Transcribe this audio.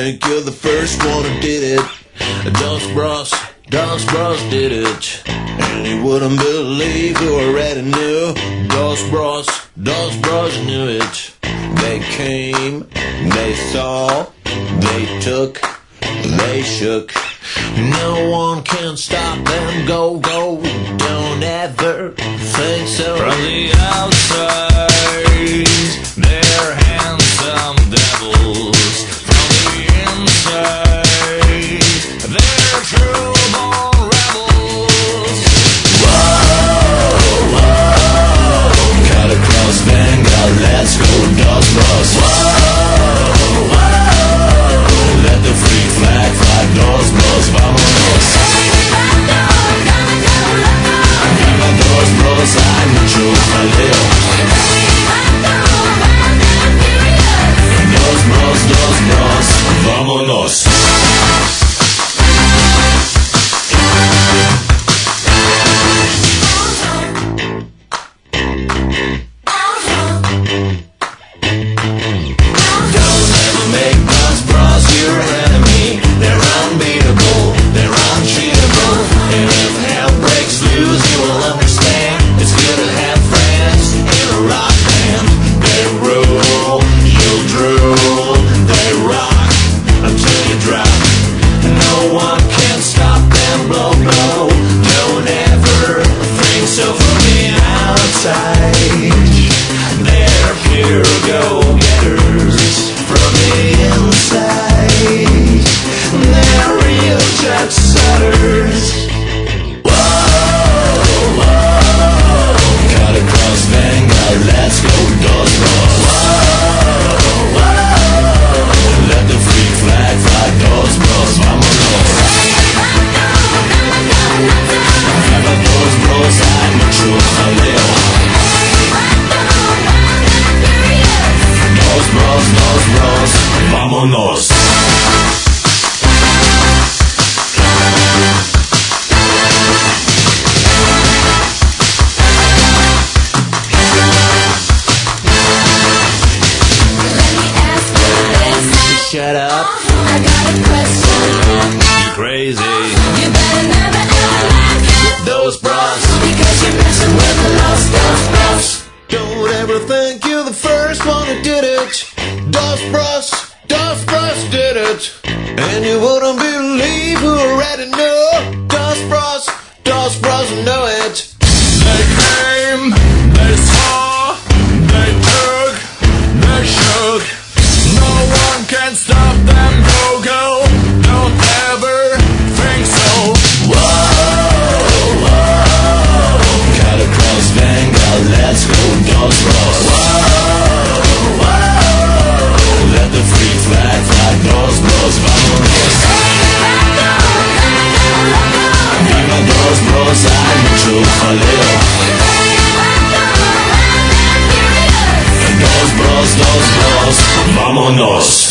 think you're the first one who did it. Dos Bros did it. And you wouldn't believe who already knew. Dos Bros knew it. They came, they saw, they took, they shook. No one can stop them, go, don't ever think so. From the outside, they're handsome devils. From the inside, they're true-born rebels. Whoa, whoa, cut across Vanguard, let's go, Dos Bros. Whoa, whoa, let the free flag fly, Dos Bros, vámonos. Viva Dos Bros, hay mucho jaleo. Dos Bros, vámonos. Don't ever make Dos Bros your enemy. They're unbeatable, they're untreatable. And if hell breaks loose, you will understand. It's good to have friends in a rock band. They rule, you'll drool. They rock until you drop. No one can stop them, blow. Don't ever think so from the outside. They're pure go-getters from the inside. They're real jet setters. Whoa, whoa, cut across Vanguard, let's go, Dos Bros. Whoa, whoa, let the free flag fly, Dos Bros, vámonos. Viva Dos Bros, hay mucho jaleo. Dos Bros, vámonos. Shut up. I got a question. You crazy? You better never ever like Dos Bros, because you're messing with the lost Dos Bros. don't ever think you're the first one who did it. Dos Bros did it. And you wouldn't believe who already knew. Dos Bros know it. They came, they saw, they took, they shook. No one can stop them, go, don't ever think so. Whoa, whoa, cut across Vanguard, let's go, Dos Bros. Whoa, whoa, let the free flag fly, Dos Bros, vámonos. Viva Dos Bros, hay mucho jaleo. Dos Bros, vámonos.